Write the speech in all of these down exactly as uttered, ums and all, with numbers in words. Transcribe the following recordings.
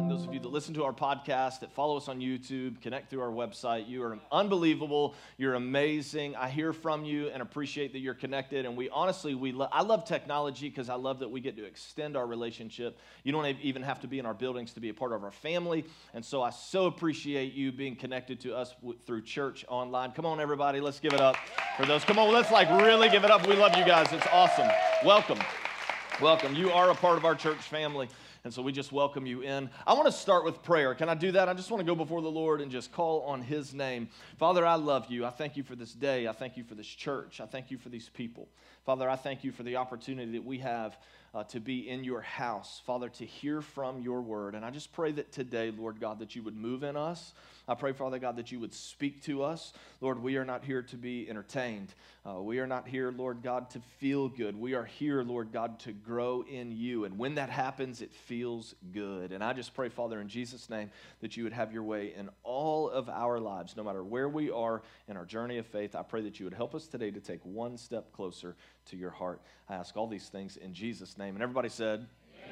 those of you that listen to our podcast, that follow us on YouTube, connect through our website. You are unbelievable. You're amazing. I hear from you and appreciate that you're connected. And we honestly, we lo- I love technology because I love that we get to extend our relationship. You don't even have to be in our buildings to be a part of our family. And so I so appreciate you being connected to us w- through church online. Come on, everybody. Let's give it up for those. Come on, let's like really give it up. We love you guys. It's awesome. Welcome. Welcome. You are a part of our church family. And so we just welcome you in. I want to start with prayer. Can I do that? I just want to go before the Lord and just call on His name. Father, I love you. I thank you for this day. I thank you for this church. I thank you for these people. Father, I thank you for the opportunity that we have uh, to be in your house. Father, to hear from your word. And I just pray that today, Lord God, that you would move in us. I pray, Father God, that you would speak to us. Lord, we are not here to be entertained. Uh, we are not here, Lord God, to feel good. We are here, Lord God, to grow in you. And when that happens, it feels good. And I just pray, Father, in Jesus' name, that you would have your way in all of our lives, no matter where we are in our journey of faith. I pray that you would help us today to take one step closer to your heart. I ask all these things in Jesus' name. And everybody said,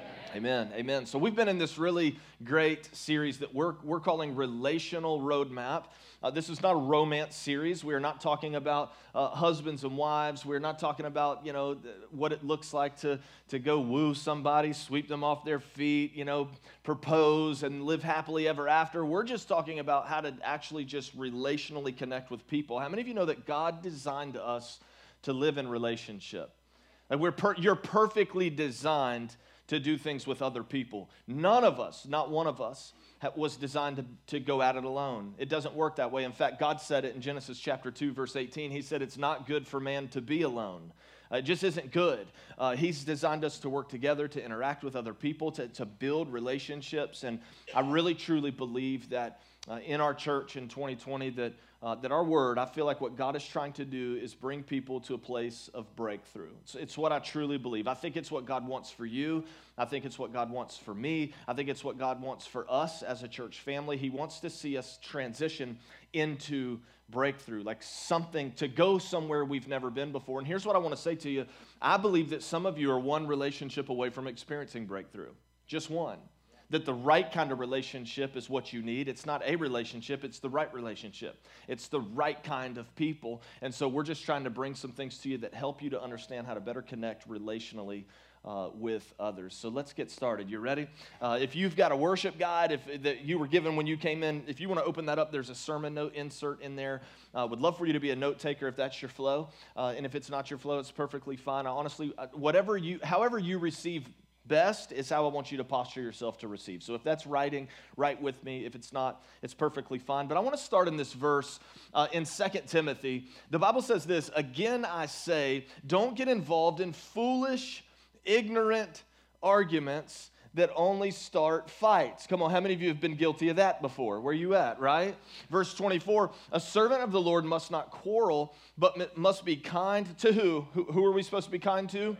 Amen. Amen. So we've been in this really great series that we're, we're calling Relational Roadmap. Uh, this is not a romance series. We are not talking about uh, husbands and wives. We're not talking about, you know, th- what it looks like to, to go woo somebody, sweep them off their feet, you know, propose and live happily ever after. We're just talking about how to actually just relationally connect with people. How many of you know that God designed us to live in relationship? Like we're per- you're perfectly designed to do things with other people. None of us, not one of us, ha- was designed to, to go at it alone. It doesn't work that way. In fact, God said it in Genesis chapter two, verse eighteen. He said it's not good for man to be alone. Uh, it just isn't good. Uh, he's designed us to work together, to interact with other people, to, to build relationships. And I really, truly believe that uh, in our church in twenty twenty that Uh, that our word, I feel like what God is trying to do is bring people to a place of breakthrough. It's, it's what I truly believe. I think it's what God wants for you. I think it's what God wants for me. I think it's what God wants for us as a church family. He wants to see us transition into breakthrough, like something to go somewhere we've never been before. And here's what I want to say to you. I believe that some of you are one relationship away from experiencing breakthrough. Just one. That the right kind of relationship is what you need. It's not a relationship, it's the right relationship. It's the right kind of people. And so we're just trying to bring some things to you that help you to understand how to better connect relationally uh, with others. So let's get started. You ready? Uh, if you've got a worship guide if that you were given when you came in, if you want to open that up, there's a sermon note insert in there. I uh, would love for you to be a note taker if that's your flow. Uh, and if it's not your flow, it's perfectly fine. I honestly, uh, whatever you, however you receive best is how I want you to posture yourself to receive. So if that's writing, write with me. If it's not, it's perfectly fine. But I want to start in this verse uh, in Second Timothy. The Bible says this, again I say, don't get involved in foolish, ignorant arguments that only start fights. Come on, how many of you have been guilty of that before? Where are you at, right? Verse twenty-four, a servant of the Lord must not quarrel, but must be kind to who? Who, who are we supposed to be kind to?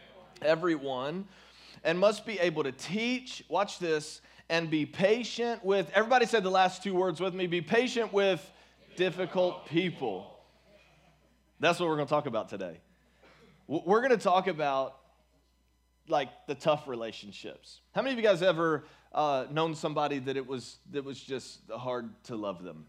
Everyone. And must be able to teach, watch this, and be patient with, everybody said the last two words with me, be patient with difficult people. That's what we're going to talk about today. We're going to talk about, like, the tough relationships. How many of you guys ever uh, known somebody that it was, that was just hard to love them?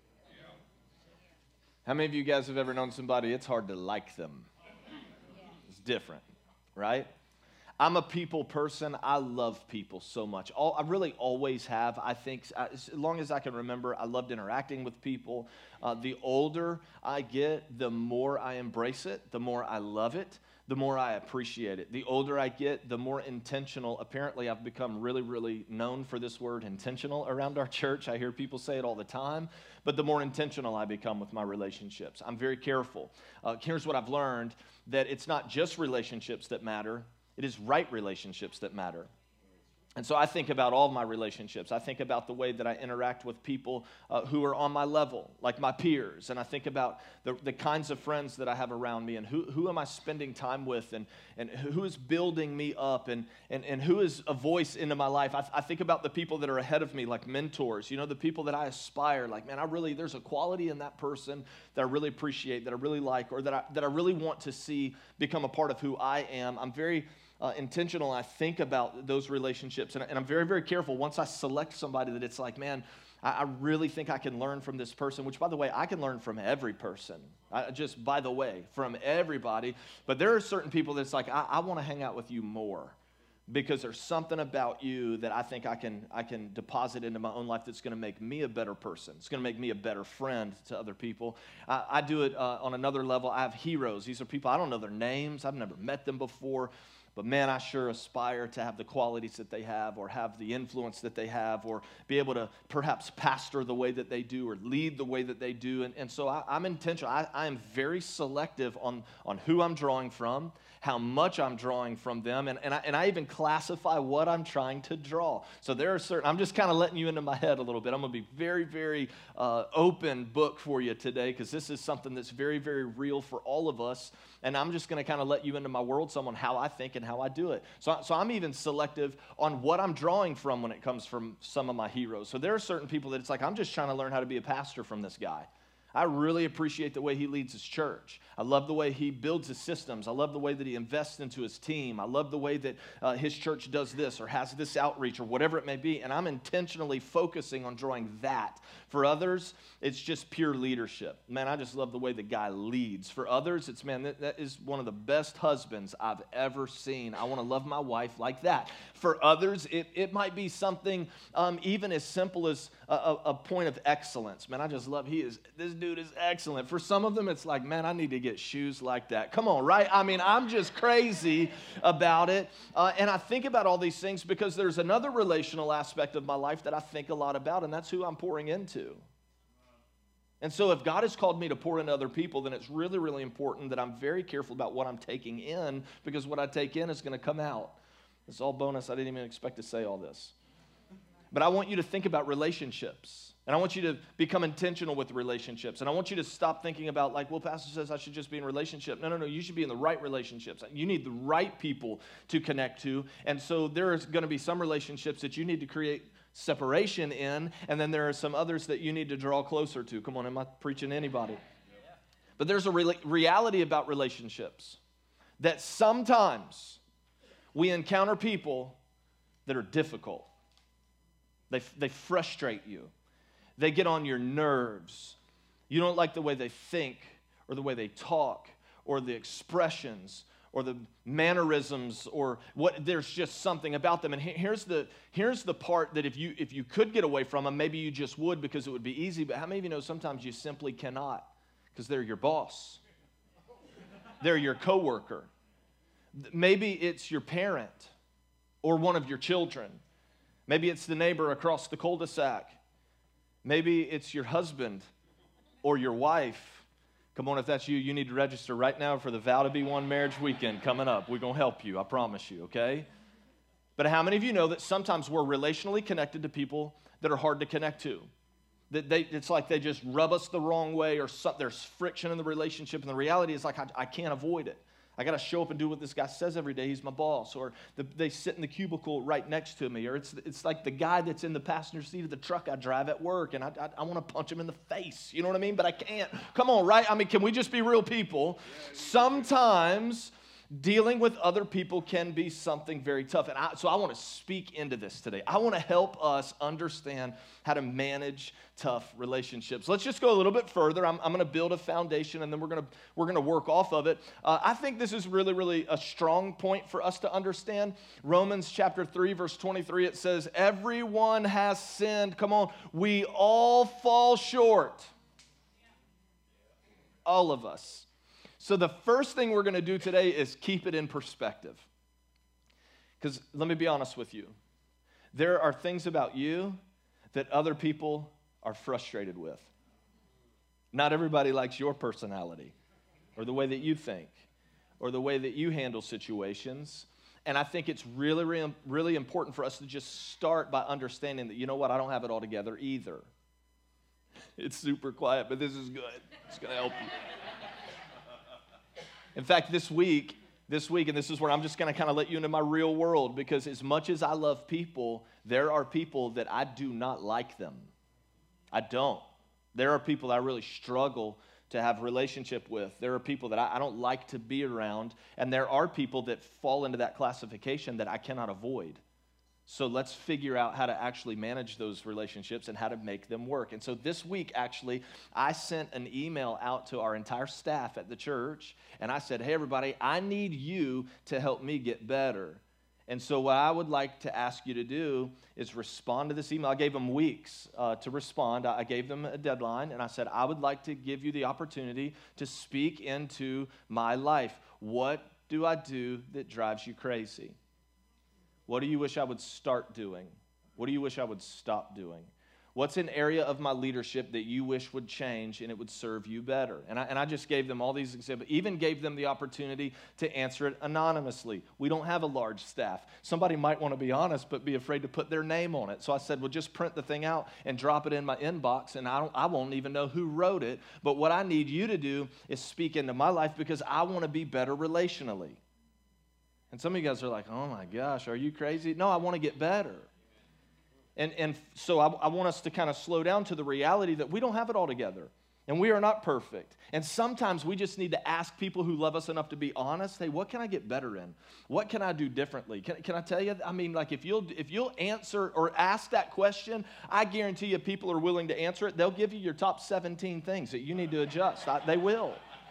How many of you guys have ever known somebody it's hard to like them? It's different, right? I'm a people person. I love people so much. All, I really always have. I think as long as I can remember, I loved interacting with people. Uh, the older I get, the more I embrace it, the more I love it, the more I appreciate it. The older I get, the more intentional. Apparently, I've become really, really known for this word intentional around our church. I hear people say it all the time. But the more intentional I become with my relationships, I'm very careful. Uh, here's what I've learned, that it's not just relationships that matter. It is right relationships that matter. And so I think about all of my relationships. I think about the way that I interact with people uh, who are on my level, like my peers. And I think about the, the kinds of friends that I have around me and who, who am I spending time with and, and who is building me up and, and, and who is a voice into my life. I, I think about the people that are ahead of me, like mentors, you know, the people that I aspire. Like, man, I really, there's a quality in that person that I really appreciate, that I really like, or that I, that I really want to see become a part of who I am. I'm very... uh, intentional. I think about those relationships, and, and I'm very, very careful once I select somebody that it's like, man, I, I really think I can learn from this person, which, by the way, I can learn from every person, I, just by the way, from everybody. But there are certain people that's like, I, I want to hang out with you more, because there's something about you that I think I can I can deposit into my own life that's going to make me a better person. It's going to make me a better friend to other people. I, I do it uh, on another level. I have heroes. These are people, I don't know their names. I've never met them before. But man, I sure aspire to have the qualities that they have, or have the influence that they have, or be able to perhaps pastor the way that they do, or lead the way that they do. And, and so I, I'm intentional. I, I am very selective on, on who I'm drawing from, how much I'm drawing from them, and, and, I, and I even classify what I'm trying to draw. So there are certain, I'm just kind of letting you into my head a little bit. I'm going to be very, very uh, open book for you today, because this is something that's very, very real for all of us, and I'm just going to kind of let you into my world some on how I think and how I do it. So, so I'm even selective on what I'm drawing from when it comes from some of my heroes. So there are certain people that it's like, I'm just trying to learn how to be a pastor from this guy. I really appreciate the way he leads his church. I love the way he builds his systems. I love the way that he invests into his team. I love the way that uh, his church does this or has this outreach or whatever it may be. And I'm intentionally focusing on drawing that. For others, it's just pure leadership. Man, I just love the way the guy leads. For others, it's, man, that, that is one of the best husbands I've ever seen. I want to love my wife like that. For others, it, it might be something um, even as simple as a, a, a point of excellence. Man, I just love, he is, this dude is excellent. For some of them, it's like, man, I need to get shoes like that. Come on, right? I mean, I'm just crazy about it. Uh, and I think about all these things because there's another relational aspect of my life that I think a lot about, and that's who I'm pouring into. And so if God has called me to pour into other people, then it's really, really important that I'm very careful about what I'm taking in, because what I take in is going to come out. It's all bonus. I didn't even expect to say all this. But I want you to think about relationships. And I want you to become intentional with relationships. And I want you to stop thinking about, like, well, pastor says I should just be in a relationship. No, no, no. You should be in the right relationships. You need the right people to connect to. And so there is going to be some relationships that you need to create separation in, and then there are some others that you need to draw closer to. Come on, am I preaching to anybody? Yeah. But there's a re- reality about relationships that sometimes we encounter people that are difficult. They, they frustrate you. They get on your nerves. You don't like the way they think, or the way they talk, or the expressions, or the mannerisms, or what. There's just something about them. And here's the here's the part that if you if you could get away from them, maybe you just would, because it would be easy. But how many of you know sometimes you simply cannot, because they're your boss, they're your coworker, maybe it's your parent or one of your children, maybe it's the neighbor across the cul-de-sac, maybe it's your husband or your wife. Come on, if that's you, you need to register right now for the Vow to Be One Marriage Weekend coming up. We're going to help you, I promise you, okay? But how many of you know that sometimes we're relationally connected to people that are hard to connect to? That they, it's like they just rub us the wrong way, or some, there's friction in the relationship, and the reality is like I, I can't avoid it. I got to show up and do what this guy says every day. He's my boss. Or the, they sit in the cubicle right next to me. Or it's it's like the guy that's in the passenger seat of the truck I drive at work, and I, I, I want to punch him in the face. You know what I mean? But I can't. Come on, right? I mean, can we just be real people? Sometimes dealing with other people can be something very tough. And I, so I want to speak into this today. I want to help us understand how to manage tough relationships. Let's just go a little bit further. I'm, I'm going to build a foundation, and then we're going to we're going to work off of it. Uh, I think this is really, really a strong point for us to understand. Romans chapter three, verse twenty-three, it says, everyone has sinned. Come on. We all fall short. All of us. So the first thing we're going to do today is keep it in perspective. Because let me be honest with you. There are things about you that other people are frustrated with. Not everybody likes your personality, or the way that you think, or the way that you handle situations. And I think it's really, really, really important for us to just start by understanding that, you know what, I don't have it all together either. It's super quiet, but this is good. It's going to help you. In fact, this week, this week, and this is where I'm just going to kind of let you into my real world, because as much as I love people, there are people that I do not like them. I don't. There are people that I really struggle to have relationship with. There are people that I, I don't like to be around, and there are people that fall into that classification that I cannot avoid. So let's figure out how to actually manage those relationships and how to make them work. And so this week, actually, I sent an email out to our entire staff at the church, and I said, hey, everybody, I need you to help me get better. And so what I would like to ask you to do is respond to this email. I gave them weeks uh, to respond. I gave them a deadline, and I said, I would like to give you the opportunity to speak into my life. What do I do that drives you crazy? What do you wish I would start doing? What do you wish I would stop doing? What's an area of my leadership that you wish would change and it would serve you better? And I, and I just gave them all these examples, even gave them the opportunity to answer it anonymously. We don't have a large staff. Somebody might want to be honest, but be afraid to put their name on it. So I said, well, just print the thing out and drop it in my inbox, and I, don't, I won't even know who wrote it. But what I need you to do is speak into my life because I want to be better relationally. And some of you guys are like, oh my gosh, are you crazy? No, I want to get better. And and so I, I want us to kind of slow down to the reality that we don't have it all together. And we are not perfect. And sometimes we just need to ask people who love us enough to be honest, hey, what can I get better in? What can I do differently? Can, can I tell you? I mean, like if you'll if you'll answer or ask that question, I guarantee you people are willing to answer it. They'll give you your top seventeen things that you need to adjust. I, they will.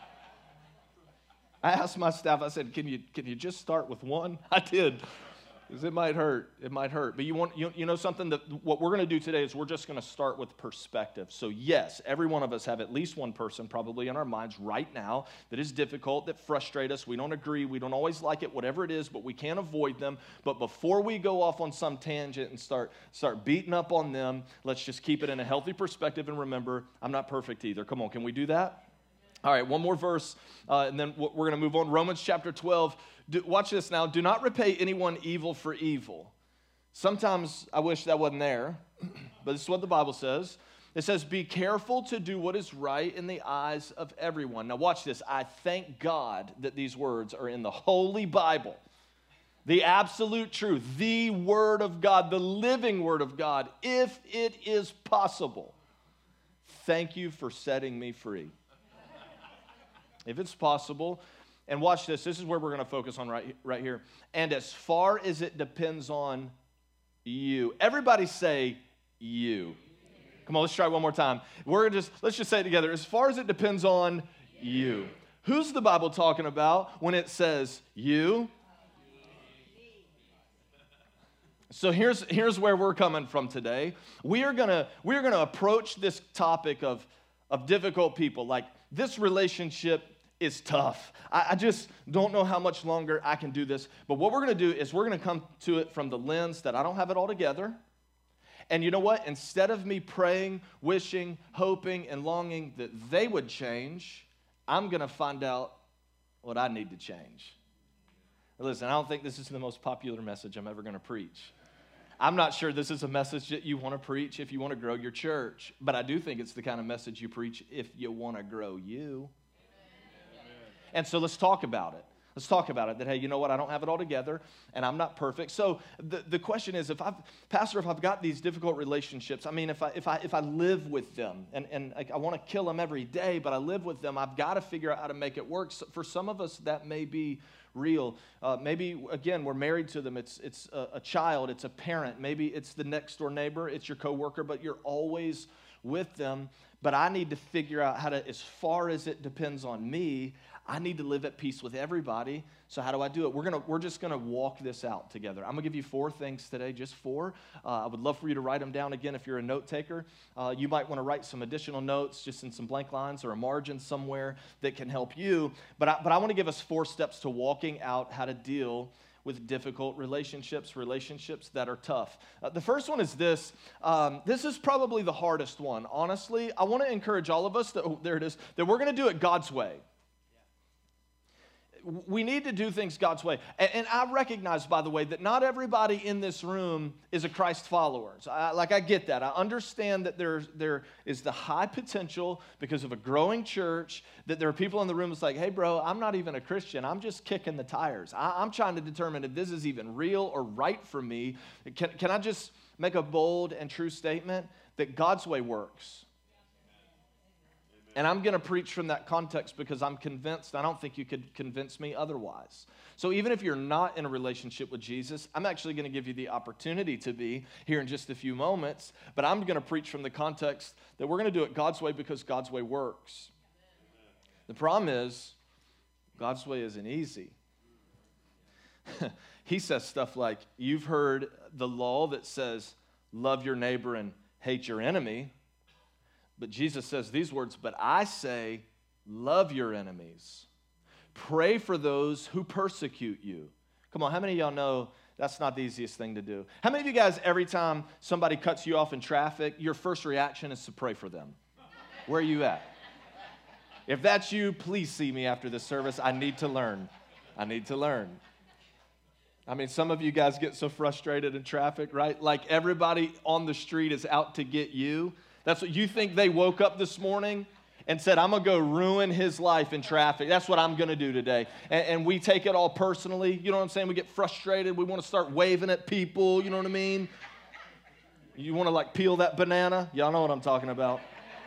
I asked my staff, I said, can you can you just start with one? I did. Because it might hurt. It might hurt. But you want you, you know something? That what we're going to do today is we're just going to start with perspective. So yes, every one of us have at least one person probably in our minds right now that is difficult, that frustrate us. We don't agree. We don't always like it, whatever it is, but we can't avoid them. But before we go off on some tangent and start, start beating up on them, let's just keep it in a healthy perspective and remember, I'm not perfect either. Come on, can we do that? All right, one more verse, uh, and then we're going to move on. Romans chapter twelve. Do, watch this now. Do not repay anyone evil for evil. Sometimes I wish that wasn't there, but this is what the Bible says. It says, be careful to do what is right in the eyes of everyone. Now watch this. I thank God that these words are in the Holy Bible. The absolute truth, the Word of God, the living Word of God, if it is possible. Thank you for setting me free. If it's possible, and watch this, this is where we're going to focus on right, right here. And as far as it depends on you. Everybody say you. Come on, let's try it one more time. We're just, let's just say it together. As far as it depends on you. Who's the Bible talking about when it says you? So here's, here's where we're coming from today. We are gonna, we are gonna approach this topic of, of difficult people. Like, this relationship is tough. I, I just don't know how much longer I can do this. But what we're going to do is we're going to come to it from the lens that I don't have it all together. And you know what? Instead of me praying, wishing, hoping, and longing that they would change, I'm going to find out what I need to change. Listen, I don't think this is the most popular message I'm ever going to preach. I'm not sure this is a message that you want to preach if you want to grow your church. But I do think it's the kind of message you preach if you want to grow you. And so let's talk about it. Let's talk about it, that, hey, you know what, I don't have it all together, and I'm not perfect. So the, the question is, if I've, Pastor, if I've got these difficult relationships, I mean, if I if I, if I live with them, and, and I, I want to kill them every day, but I live with them, I've got to figure out how to make it work. So for some of us, that may be real. Uh, maybe, again, we're married to them. It's, it's a, a child. It's a parent. Maybe it's the next-door neighbor. It's your coworker, but you're always with them. But I need to figure out how to, as far as it depends on me, I need to live at peace with everybody. So how do I do it? We're gonna we're just gonna walk this out together. I'm gonna give you four things today, just four. Uh, I would love for you to write them down again if you're a note taker. Uh, you might want to write some additional notes, just in some blank lines or a margin somewhere that can help you. But I, but I want to give us four steps to walking out how to deal with difficult relationships, relationships that are tough. Uh, the first one is this. Um, this is probably the hardest one. Honestly, I want to encourage all of us that oh, there it is that we're going to do it God's way. We need to do things God's way. And, and I recognize, by the way, that not everybody in this room is a Christ follower. So I, like, I get that. I understand that there, there is the high potential because of a growing church that there are people in the room that's like, hey, bro, I'm not even a Christian. I'm just kicking the tires. I, I'm trying to determine if this is even real or right for me. Can, can I just make a bold and true statement that God's way works? And I'm going to preach from that context because I'm convinced, I don't think you could convince me otherwise. So even if you're not in a relationship with Jesus, I'm actually going to give you the opportunity to be here in just a few moments, but I'm going to preach from the context that we're going to do it God's way because God's way works. The problem is, God's way isn't easy. He says stuff like, you've heard the law that says, love your neighbor and hate your enemy. But Jesus says these words, but I say, love your enemies. Pray for those who persecute you. Come on, how many of y'all know that's not the easiest thing to do? How many of you guys, every time somebody cuts you off in traffic, your first reaction is to pray for them? Where are you at? If that's you, please see me after this service. I need to learn. I need to learn. I mean, some of you guys get so frustrated in traffic, right? Like everybody on the street is out to get you. That's what you think. They woke up this morning and said, I'm going to go ruin his life in traffic. That's what I'm going to do today. And, and we take it all personally. You know what I'm saying? We get frustrated. We want to start waving at people. You know what I mean? You want to like peel that banana? Y'all know what I'm talking about.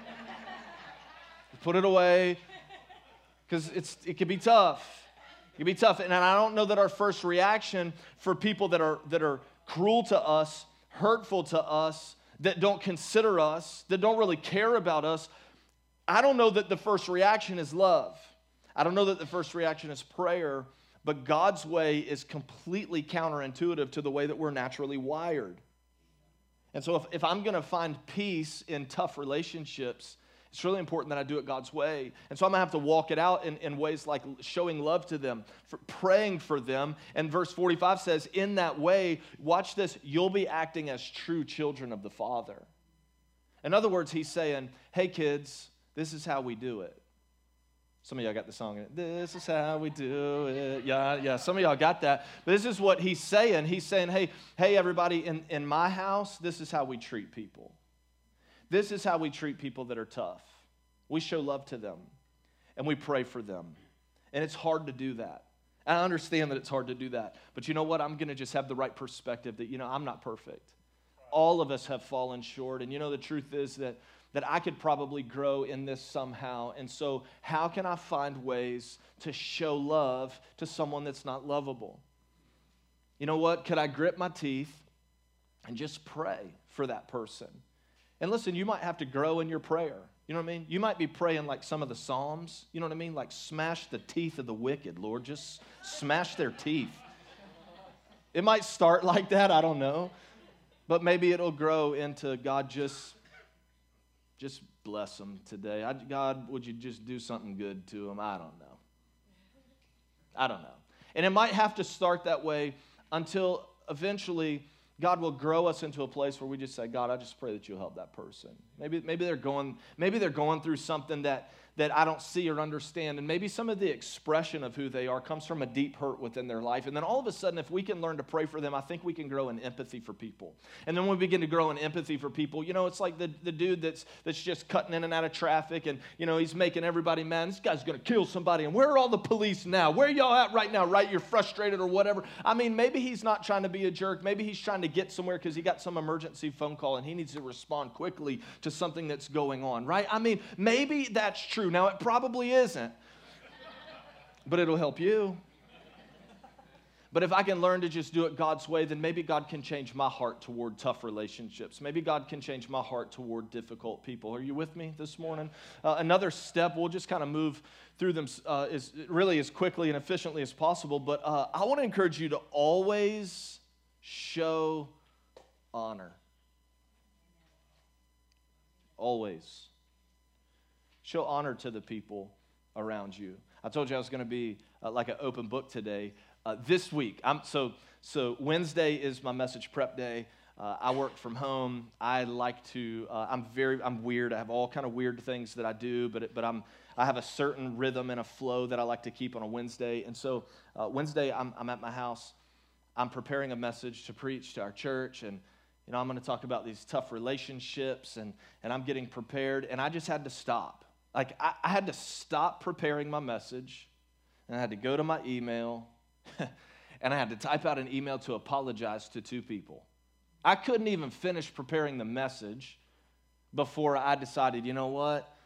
Put it away because it's it can be tough. It can be tough. And I don't know that our first reaction for people that are that are cruel to us, hurtful to us, that don't consider us, that don't really care about us, I don't know that the first reaction is love. I don't know that the first reaction is prayer, but God's way is completely counterintuitive to the way that we're naturally wired. And so if, if I'm going to find peace in tough relationships, it's really important that I do it God's way. And so I'm going to have to walk it out in, in ways like showing love to them, for praying for them. And verse forty-five says, in that way, watch this, you'll be acting as true children of the Father. In other words, he's saying, hey kids, this is how we do it. Some of y'all got the song in it. This is how we do it. Yeah, yeah, some of y'all got that. But this is what he's saying. He's saying, hey, hey everybody, in, in my house, this is how we treat people. This is how we treat people that are tough. We show love to them, and we pray for them. And it's hard to do that. I understand that it's hard to do that. But you know what? I'm going to just have the right perspective that, you know, I'm not perfect. All of us have fallen short. And, you know, the truth is that, that I could probably grow in this somehow. And so how can I find ways to show love to someone that's not lovable? You know what? Could I grit my teeth and just pray for that person? And listen, you might have to grow in your prayer. You know what I mean? You might be praying like some of the Psalms. You know what I mean? Like smash the teeth of the wicked, Lord. Just smash their teeth. It might start like that. I don't know. But maybe it'll grow into God, just, just bless them today. I, God, would you just do something good to them? I don't know. I don't know. And it might have to start that way until eventually God will grow us into a place where we just say, God, I just pray that you'll help that person. Maybe, maybe they're going, maybe they're going through something that, that I don't see or understand. And maybe some of the expression of who they are comes from a deep hurt within their life. And then all of a sudden, if we can learn to pray for them, I think we can grow in empathy for people. And then when we begin to grow in empathy for people, you know, it's like the, the dude that's that's just cutting in and out of traffic, and, you know, he's making everybody mad. This guy's going to kill somebody. And where are all the police now? Where are y'all at right now, right? You're frustrated or whatever. I mean, maybe he's not trying to be a jerk. Maybe he's trying to get somewhere because he got some emergency phone call and he needs to respond quickly to something that's going on, right? I mean, maybe that's true. Now, it probably isn't, but it'll help you. But if I can learn to just do it God's way, then maybe God can change my heart toward tough relationships. Maybe God can change my heart toward difficult people. Are you with me this morning? Uh, another step, we'll just kind of move through them uh, as, really as quickly and efficiently as possible, but uh, I want to encourage you to always show honor. Always. Show honor to the people around you. I told you I was going to be uh, like an open book today. Uh, this week, I'm so so Wednesday is my message prep day. Uh, I work from home. I like to. Uh, I'm very. I'm weird. I have all kind of weird things that I do, but it, but I'm. I have a certain rhythm and a flow that I like to keep on a Wednesday. And so uh, Wednesday, I'm I'm at my house. I'm preparing a message to preach to our church, and you know I'm going to talk about these tough relationships, and and I'm getting prepared, and I just had to stop. Like I, I had to stop preparing my message, and I had to go to my email. And I had to type out an email to apologize to two people. I couldn't even finish preparing the message before I decided, you know what?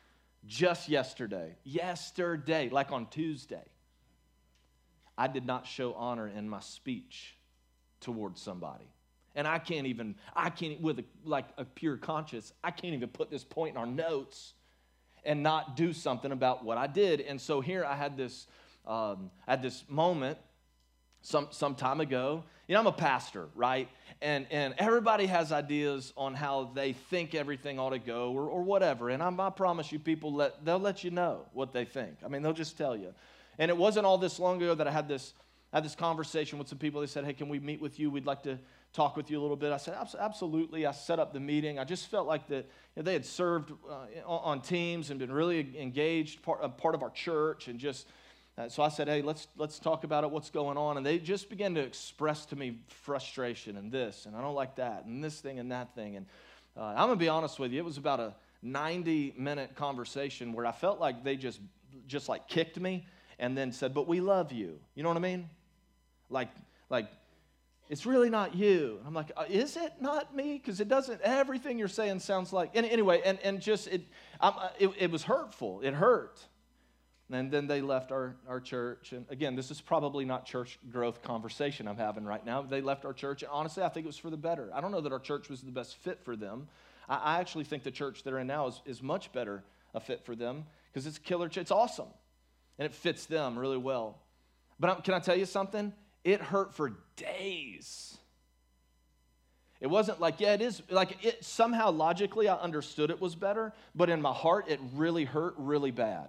just yesterday, yesterday, like on Tuesday, I did not show honor in my speech towards somebody. And I can't even, I can't, with a, like a pure conscience, I can't even put this point in our notes and not do something about what I did. And so here I had this, um, I had this moment some some time ago. You know, I'm a pastor, right? And and everybody has ideas on how they think everything ought to go or, or whatever. And I'm, I promise you, people, let, they'll let you know what they think. I mean, they'll just tell you. And it wasn't all this long ago that I had this, I had this conversation with some people. They said, hey, can we meet with you? We'd like to talk with you a little bit. I said, absolutely. I set up the meeting. I just felt like that, you know, they had served uh, on teams and been really engaged, part, uh, part of our church, and just, uh, so I said, hey, let's let's talk about it, what's going on. And they just began to express to me frustration and this, and I don't like that, and this thing and that thing. And uh, I'm going to be honest with you, it was about a ninety-minute conversation where I felt like they just, just like kicked me and then said, but we love you. You know what I mean? Like, like, it's really not you. And I'm like, uh, is it not me? Because it doesn't, everything you're saying sounds like, and anyway, and, and just, it, um, it it was hurtful. It hurt. And then they left our, our church. And again, this is probably not church growth conversation I'm having right now. They left our church. And honestly, I think it was for the better. I don't know that our church was the best fit for them. I, I actually think the church they're in now is, is much better a fit for them because it's killer. It's awesome. And it fits them really well. But I'm, can I tell you something? It hurt for days. It wasn't like, yeah, it is, like it somehow logically I understood it was better, but in my heart it really hurt really bad.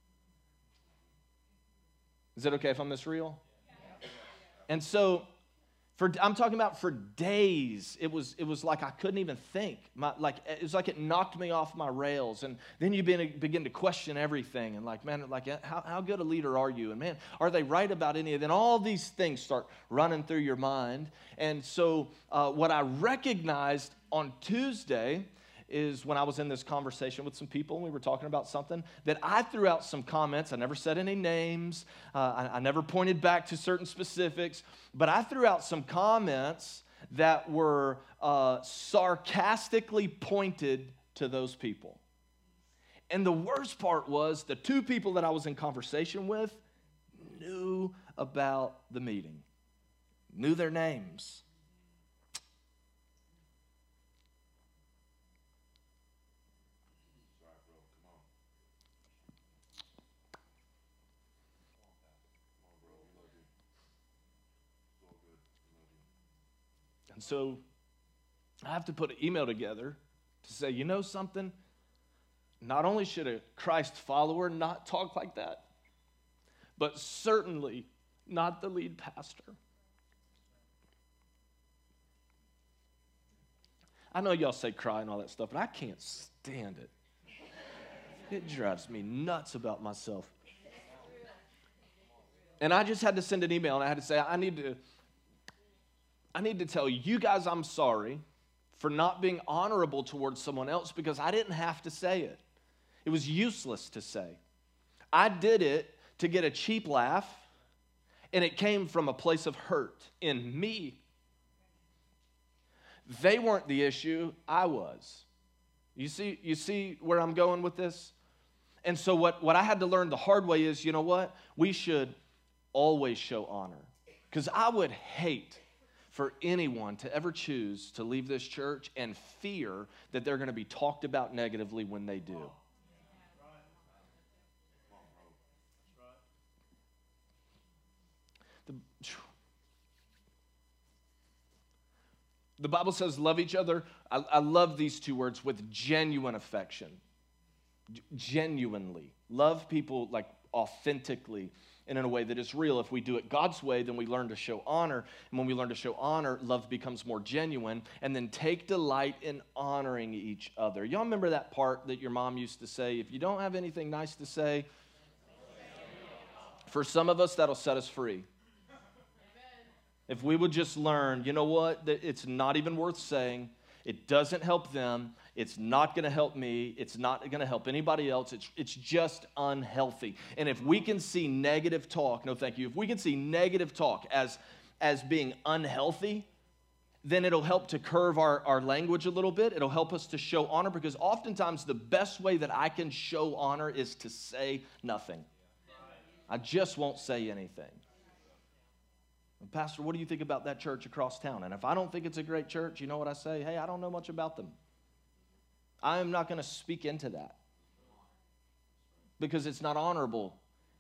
Is it okay if I'm this real? Yeah. And so, for I'm talking about for days, it was it was like I couldn't even think. My, like it was like it knocked me off my rails. And then you begin, begin to question everything. And like, man, like how, how good a leader are you? And man, are they right about any of it? And all these things start running through your mind. And so uh, what I recognized on Tuesday is when I was in this conversation with some people and we were talking about something, that I threw out some comments. I never said any names. Uh, I, I never pointed back to certain specifics. But I threw out some comments that were uh, sarcastically pointed to those people. And the worst part was the two people that I was in conversation with knew about the meeting, knew their names. And so I have to put an email together to say, you know something? Not only should a Christ follower not talk like that, but certainly not the lead pastor. I know y'all say cry and all that stuff, but I can't stand it. It drives me nuts about myself. And I just had to send an email, and I had to say, I need to... I need to tell you guys I'm sorry for not being honorable towards someone else because I didn't have to say it. It was useless to say. I did it to get a cheap laugh, and it came from a place of hurt in me. They weren't the issue, I was. You see, you see where I'm going with this? And so what, what I had to learn the hard way is, you know what? We should always show honor. Because I would hate for anyone to ever choose to leave this church and fear that they're going to be talked about negatively when they do. The, the Bible says love each other. I, I love these two words, with genuine affection. Genuinely. Love people like authentically and in a way that is real. If we do it God's way, then we learn to show honor. And when we learn to show honor, love becomes more genuine. And then take delight in honoring each other. Y'all remember that part that your mom used to say, if you don't have anything nice to say, for some of us, that'll set us free. If we would just learn, you know what, that it's not even worth saying. It doesn't help them. It's not going to help me. It's not going to help anybody else. It's, it's just unhealthy. And if we can see negative talk, no thank you, if we can see negative talk as, as being unhealthy, then it'll help to curve our, our language a little bit. It'll help us to show honor, because oftentimes the best way that I can show honor is to say nothing. I just won't say anything. Pastor, what do you think about that church across town? And if I don't think it's a great church, you know what I say? Hey, I don't know much about them. I am not going to speak into that because it's not honorable.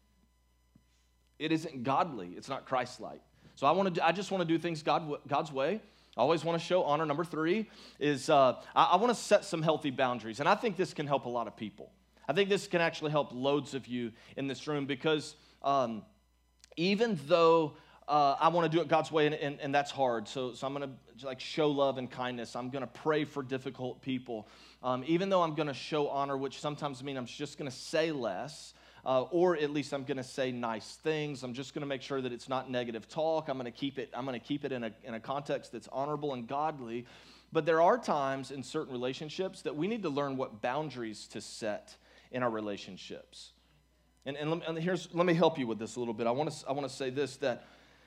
It isn't godly. It's not Christ-like. So I want to. Do, I just want to do things God, God's way. I always want to show honor. Number three is uh, I, I want to set some healthy boundaries, and I think this can help a lot of people. I think this can actually help loads of you in this room, because um, even though uh, I want to do it God's way, and, and, and that's hard, so, so I'm going to like show love and kindness. I'm going to pray for difficult people. Um, even though I'm going to show honor, which sometimes means I'm just going to say less, uh, or at least I'm going to say nice things. I'm just going to make sure that it's not negative talk. I'm going to keep it. I'm going to keep it in a in a context that's honorable and godly. But there are times in certain relationships that we need to learn what boundaries to set in our relationships. And, and, let me, and here's, let me help you with this a little bit. I want to I want to say this, that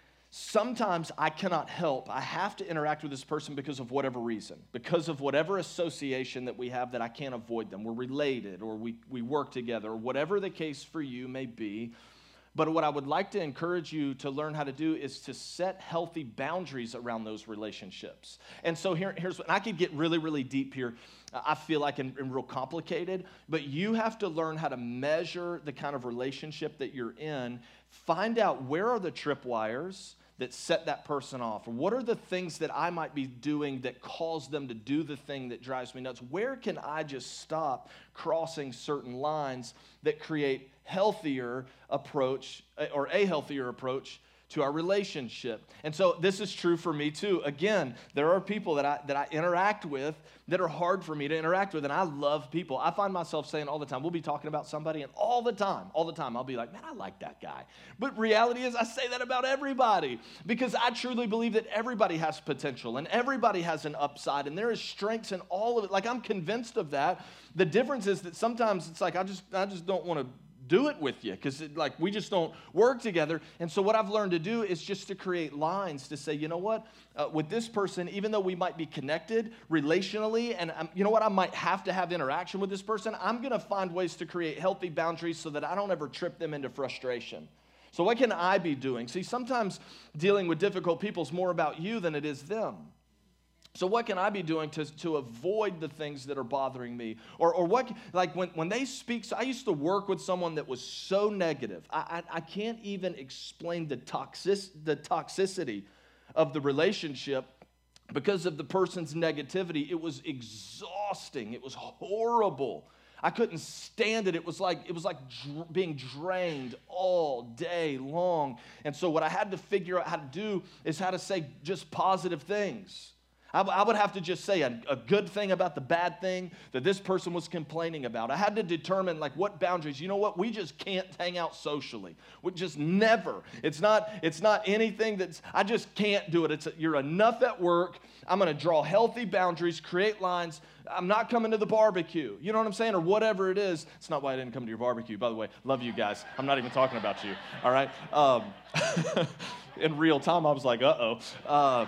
sometimes I cannot help. I have to interact with this person because of whatever reason, because of whatever association that we have that I can't avoid them. We're related, or we, we work together, or whatever the case for you may be. But what I would like to encourage you to learn how to do is to set healthy boundaries around those relationships. And so here, here's what, and I could get really, really deep here, I feel like, and, and real complicated, but you have to learn how to measure the kind of relationship that you're in. Find out where are the tripwires that set that person off? What are the things that I might be doing that cause them to do the thing that drives me nuts? Where can I just stop crossing certain lines that create healthier approach, or a healthier approach to our relationship? And so this is true for me too. Again, there are people that I that I interact with that are hard for me to interact with, and I love people. I find myself saying all the time, we'll be talking about somebody, and all the time, all the time, I'll be like, man, I like that guy. But reality is, I say that about everybody, because I truly believe that everybody has potential, and everybody has an upside, and there is strengths in all of it. Like, I'm convinced of that. The difference is that sometimes it's like, I just I just don't want to do it with you, because like we just don't work together. And so what I've learned to do is just to create lines to say, you know what, uh, with this person, even though we might be connected relationally, and um, you know what, I might have to have interaction with this person, I'm going to find ways to create healthy boundaries so that I don't ever trip them into frustration. So what can I be doing? See, sometimes dealing with difficult people is more about you than it is them. So what can I be doing to, to avoid the things that are bothering me? Or, or what, like when, when they speak, so I used to work with someone that was so negative. I, I, I can't even explain the, toxic, the toxicity of the relationship because of the person's negativity. It was exhausting. It was horrible. I couldn't stand it. It was like, it was like dr- being drained all day long. And so what I had to figure out how to do is how to say just positive things. I would have to just say a, a good thing about the bad thing that this person was complaining about. I had to determine like what boundaries. You know what? We just can't hang out socially. We just never. It's not. It's not anything that's. I just can't do it. It's you're enough at work. I'm going to draw healthy boundaries, create lines. I'm not coming to the barbecue. You know what I'm saying, or whatever it is. It's not why I didn't come to your barbecue. By the way, love you guys. I'm not even talking about you. All right. Um, in real time, I was like, uh-oh. Uh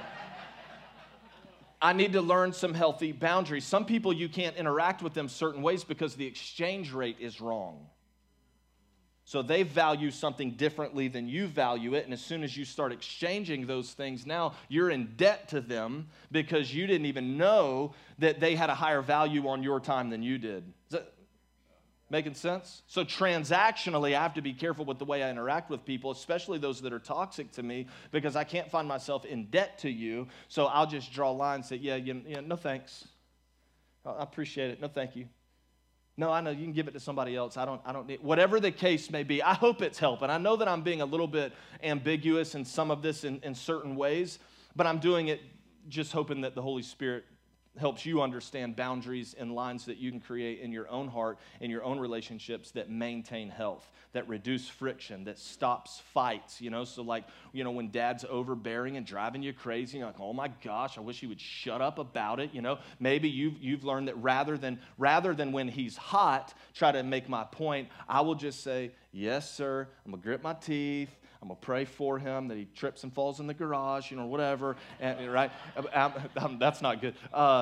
I need to learn some healthy boundaries. Some people, you can't interact with them certain ways because the exchange rate is wrong. So they value something differently than you value it, and as soon as you start exchanging those things, now you're in debt to them because you didn't even know that they had a higher value on your time than you did. Is that making sense? So transactionally, I have to be careful with the way I interact with people, especially those that are toxic to me, because I can't find myself in debt to you. So I'll just draw lines that, yeah, you, you know, no thanks. I appreciate it. No, thank you. No, I know you can give it to somebody else. I don't, I don't need, whatever the case may be. I hope it's helping. I know that I'm being a little bit ambiguous in some of this in, in certain ways, but I'm doing it just hoping that the Holy Spirit helps you understand boundaries and lines that you can create in your own heart, in your own relationships that maintain health, that reduce friction, that stops fights, you know? So like, you know, when dad's overbearing and driving you crazy, you're like, oh my gosh, I wish he would shut up about it, you know? Maybe you've, you've learned that rather than, rather than when he's hot, try to make my point, I will just say, yes, sir, I'm gonna grit my teeth, I'm going to pray for him that he trips and falls in the garage, you know, whatever, and, right? I'm, I'm, that's not good. Uh,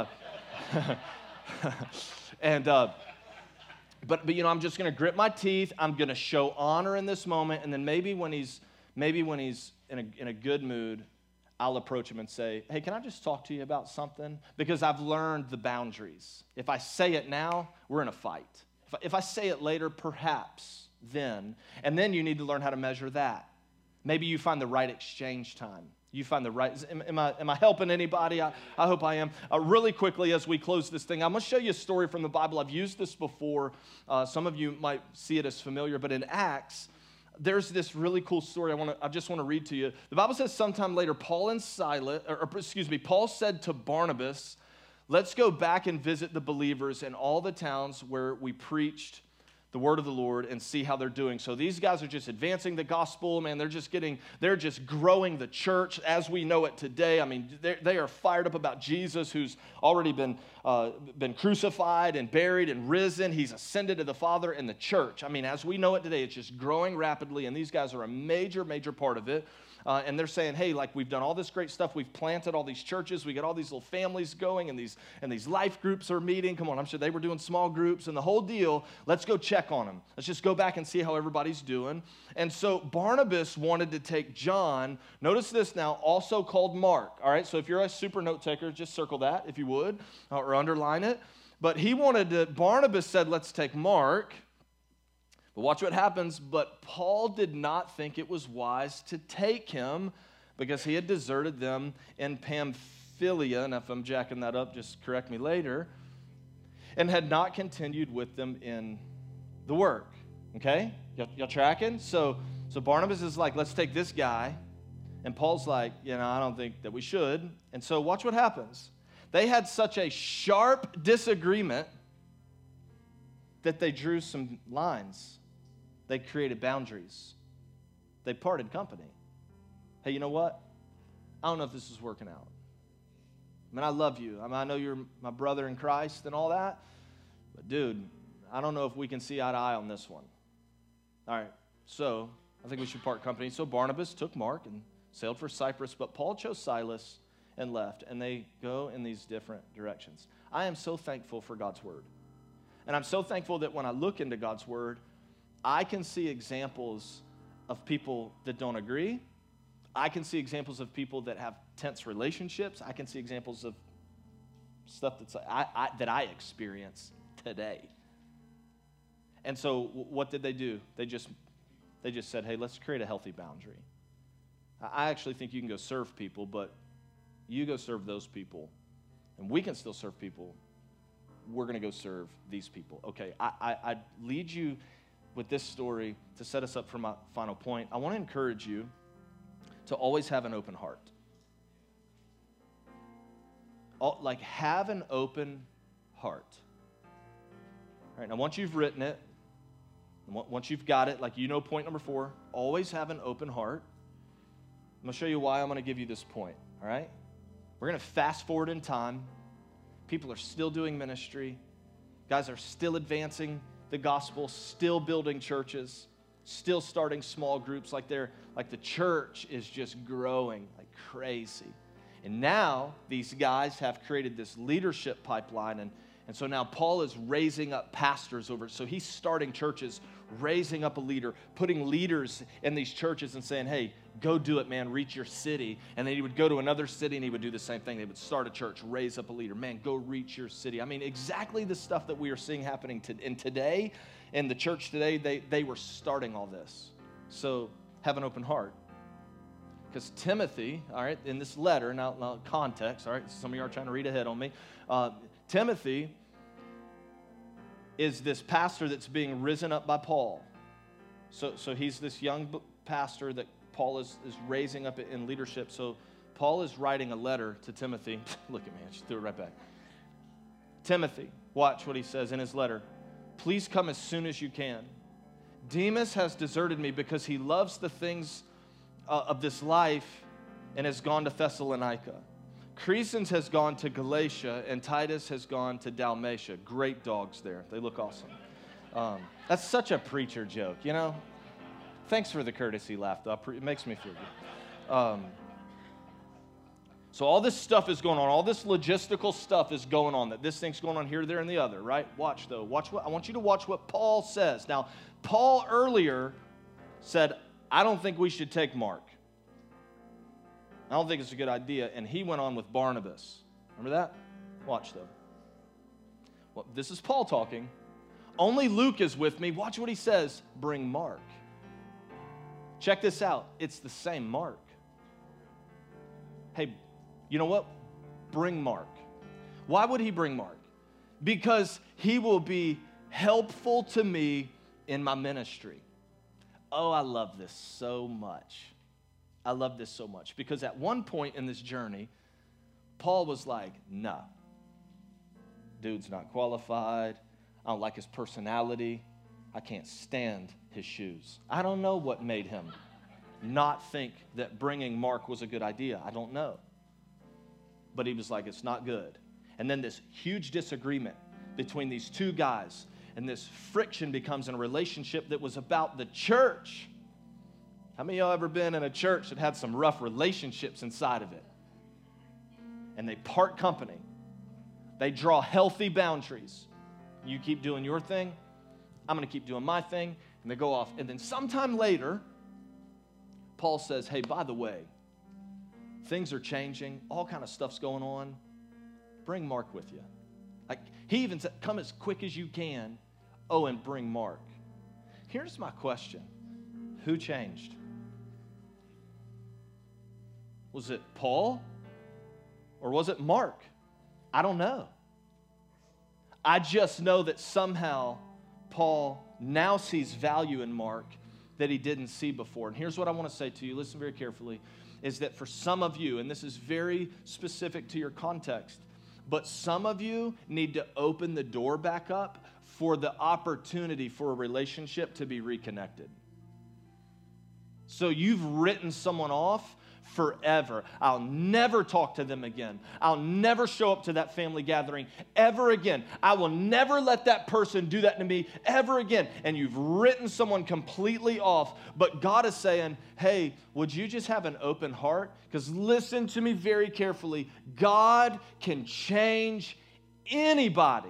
and, uh, but, but, you know, I'm just going to grit my teeth. I'm going to show honor in this moment, and then maybe when he's, maybe when he's in a, in a good mood, I'll approach him and say, hey, can I just talk to you about something? Because I've learned the boundaries. If I say it now, we're in a fight. If I, if I say it later, perhaps then. And then you need to learn how to measure that. Maybe you find the right exchange time. You find the right, am, am, I, am I helping anybody? I, I hope I am. Uh, really quickly as we close this thing, I'm going to show you a story from the Bible. I've used this before. Uh, some of you might see it as familiar, but in Acts, there's this really cool story I want to. I just want to read to you. The Bible says sometime later, Paul and Silas, or, or excuse me, Paul said to Barnabas, let's go back and visit the believers in all the towns where we preached the word of the Lord and see how they're doing. So these guys are just advancing the gospel, man. They're just getting, they're just growing the church as we know it today. I mean, they are fired up about Jesus, who's already been uh, been crucified and buried and risen. He's ascended to the Father in the church. I mean, as we know it today, it's just growing rapidly, and these guys are a major, major part of it. Uh, and they're saying, hey, like we've done all this great stuff. We've planted all these churches. We got all these little families going, and these and these life groups are meeting. Come on, I'm sure they were doing small groups and the whole deal. Let's go check on them. Let's just go back and see how everybody's doing. And so Barnabas wanted to take John, notice this now, also called Mark. All right, so if you're a super note taker, just circle that if you would, uh, or underline it. But he wanted to, Barnabas said, let's take Mark. But watch what happens. But Paul did not think it was wise to take him because he had deserted them in Pamphylia. And if I'm jacking that up, just correct me later. And had not continued with them in the work. Okay? Y'all, y'all tracking? So, so Barnabas is like, let's take this guy. And Paul's like, you know, I don't think that we should. And so watch what happens. They had such a sharp disagreement that they drew some lines. They created boundaries. They parted company. Hey, you know what? I don't know if this is working out. I mean, I love you. I mean, I know you're my brother in Christ and all that. But, dude, I don't know if we can see eye to eye on this one. All right, so I think we should part company. So Barnabas took Mark and sailed for Cyprus, but Paul chose Silas and left, and they go in these different directions. I am so thankful for God's word. And I'm so thankful that when I look into God's word, I can see examples of people that don't agree. I can see examples of people that have tense relationships. I can see examples of stuff that's I, I, that I experience today. And so what did they do? They just they just said, hey, let's create a healthy boundary. I actually think you can go serve people, but you go serve those people, and we can still serve people. We're going to go serve these people. Okay, I, I, I lead you with this story to set us up for my final point. I want to encourage you to always have an open heart. All, like, have an open heart. All right, now once you've written it, once you've got it, like you know point number four, always have an open heart. I'm going to show you why I'm going to give you this point, all right? We're going to fast forward in time. People are still doing ministry. Guys are still advancing the gospel, still building churches, still starting small groups. Like they're like the church is just growing like crazy. And now these guys have created this leadership pipeline, and, and so now Paul is raising up pastors over it. So he's starting churches, raising up a leader, putting leaders in these churches and saying, hey, go do it, man, reach your city. And then he would go to another city and he would do the same thing. They would start a church, raise up a leader. Man, go reach your city. I mean, exactly the stuff that we are seeing happening to, in today, in the church today, they, they were starting all this. So have an open heart. Because Timothy, all right, in this letter, now, now context, all right, some of you are trying to read ahead on me. Uh, Timothy is this pastor that's being risen up by Paul. So, so he's this young pastor that Paul is, is raising up in leadership. So Paul is writing a letter to Timothy. Look at me, I just threw it right back. Timothy, watch what he says in his letter. Please come as soon as you can. Demas has deserted me because he loves the things uh, of this life and has gone to Thessalonica. Crescens has gone to Galatia, and Titus has gone to Dalmatia. Great dogs there. They look awesome. Um, that's such a preacher joke, you know? Thanks for the courtesy laugh, though. It makes me feel good. Um, so all this stuff is going on. All this logistical stuff is going on. That this thing's going on here, there, and the other, right? Watch, though. Watch what I want you to watch what Paul says. Now, Paul earlier said, I don't think we should take Mark. I don't think it's a good idea. And he went on with Barnabas. Remember that? Watch, though. Well, this is Paul talking. Only Luke is with me. Watch what he says. Bring Mark. Check this out. It's the same Mark. Hey, you know what? Bring Mark. Why would he bring Mark? Because he will be helpful to me in my ministry. Oh, I love this so much. I love this so much. Because at one point in this journey, Paul was like, nah, dude's not qualified. I don't like his personality. I can't stand his shoes. I don't know what made him not think that bringing Mark was a good idea. I don't know. But he was like, it's not good. And then this huge disagreement between these two guys, and this friction becomes in a relationship that was about the church. How many of y'all ever been in a church that had some rough relationships inside of it? And they part company. They draw healthy boundaries. You keep doing your thing, I'm going to keep doing my thing, and they go off. And then sometime later, Paul says, hey, by the way, things are changing, all kind of stuff's going on. Bring Mark with you. Like, he even said, come as quick as you can. Oh, and bring Mark. Here's my question. Who changed? Was it Paul or was it Mark? I don't know. I just know that somehow Paul now sees value in Mark that he didn't see before. And here's what I want to say to you. Listen very carefully. Is that for some of you, and this is very specific to your context, but some of you need to open the door back up for the opportunity for a relationship to be reconnected. So you've written someone off forever. I'll never talk to them again. I'll never show up to that family gathering ever again. I will never let that person do that to me ever again. And you've written someone completely off. But God is saying, hey, would you just have an open heart? Because listen to me very carefully. God can change anybody,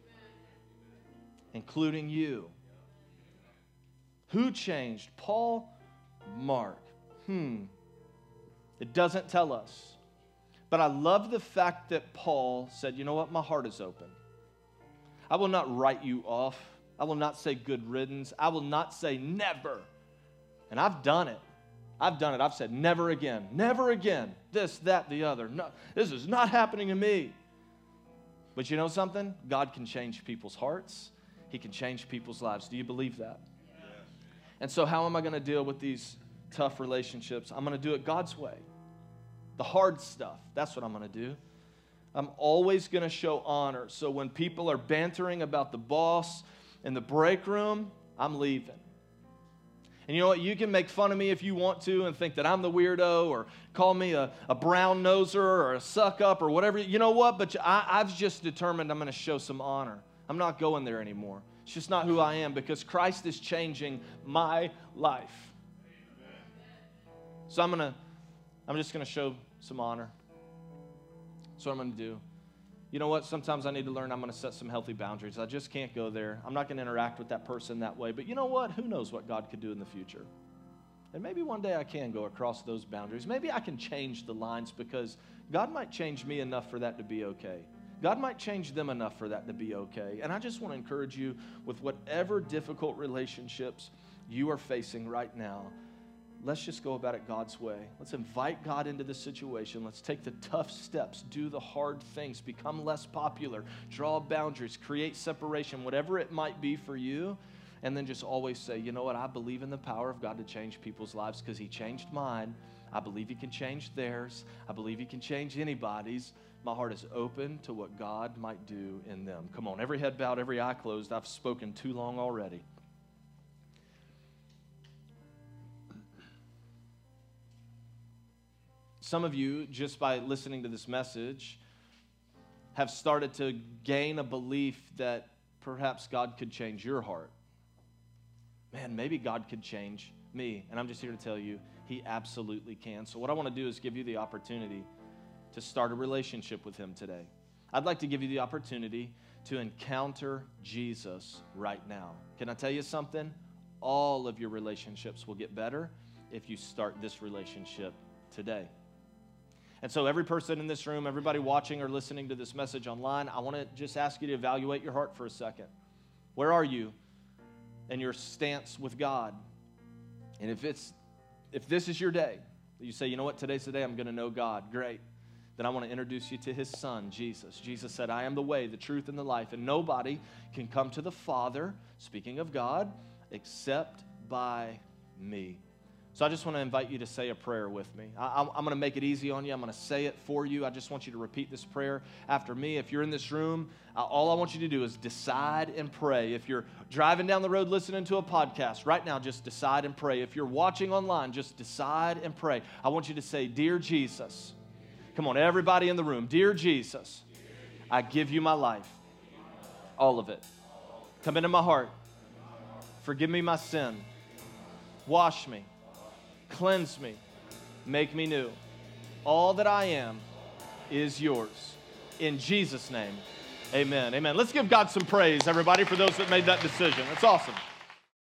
including you. Who changed? Paul, Mark. Hmm. It doesn't tell us. But I love the fact that Paul said, you know what? My heart is open. I will not write you off. I will not say good riddance. I will not say never. And I've done it. I've done it. I've said never again. Never again. This, that, the other. No, this is not happening to me. But you know something? God can change people's hearts. He can change people's lives. Do you believe that? Yes. And so how am I going to deal with these tough relationships? I'm going to do it God's way. The hard stuff, that's what I'm going to do. I'm always going to show honor. So when people are bantering about the boss in the break room, I'm leaving. And you know what? You can make fun of me if you want to and think that I'm the weirdo or call me a, a brown noser or a suck up or whatever. You know what? But I, I've just determined I'm going to show some honor. I'm not going there anymore. It's just not who I am because Christ is changing my life. So I'm gonna, I'm just gonna show some honor. That's what I'm gonna do. You know what? Sometimes I need to learn I'm gonna set some healthy boundaries. I just can't go there. I'm not gonna interact with that person that way. But you know what? Who knows what God could do in the future? And maybe one day I can go across those boundaries. Maybe I can change the lines because God might change me enough for that to be okay. God might change them enough for that to be okay. And I just want to encourage you with whatever difficult relationships you are facing right now. Let's just go about it God's way. Let's invite God into the situation. Let's take the tough steps, do the hard things, become less popular, draw boundaries, create separation, whatever it might be for you. And then just always say, you know what, I believe in the power of God to change people's lives because he changed mine. I believe he can change theirs. I believe he can change anybody's. My heart is open to what God might do in them. Come on, every head bowed, every eye closed. I've spoken too long already. Some of you, just by listening to this message, have started to gain a belief that perhaps God could change your heart. Man, maybe God could change me. And I'm just here to tell you, he absolutely can. So what I want to do is give you the opportunity to start a relationship with him today. I'd like to give you the opportunity to encounter Jesus right now. Can I tell you something? All of your relationships will get better if you start this relationship today. And so every person in this room, everybody watching or listening to this message online, I want to just ask you to evaluate your heart for a second. Where are you in your stance with God? And if it's if this is your day, you say, you know what, today's the day I'm going to know God, great. Then I want to introduce you to his son, Jesus. Jesus said, I am the way, the truth, and the life, and nobody can come to the Father, speaking of God, except by me. So I just want to invite you to say a prayer with me. I, I'm, I'm going to make it easy on you. I'm going to say it for you. I just want you to repeat this prayer after me. If you're in this room, uh, all I want you to do is decide and pray. If you're driving down the road listening to a podcast, right now, just decide and pray. If you're watching online, just decide and pray. I want you to say, Dear Jesus. Come on, everybody in the room. Dear Jesus, I give you my life, all of it. Come into my heart. Forgive me my sin. Wash me. Cleanse me, make me new. All that I am is yours. In Jesus' name, amen. Amen. Let's give God some praise, everybody, for those that made that decision. That's awesome.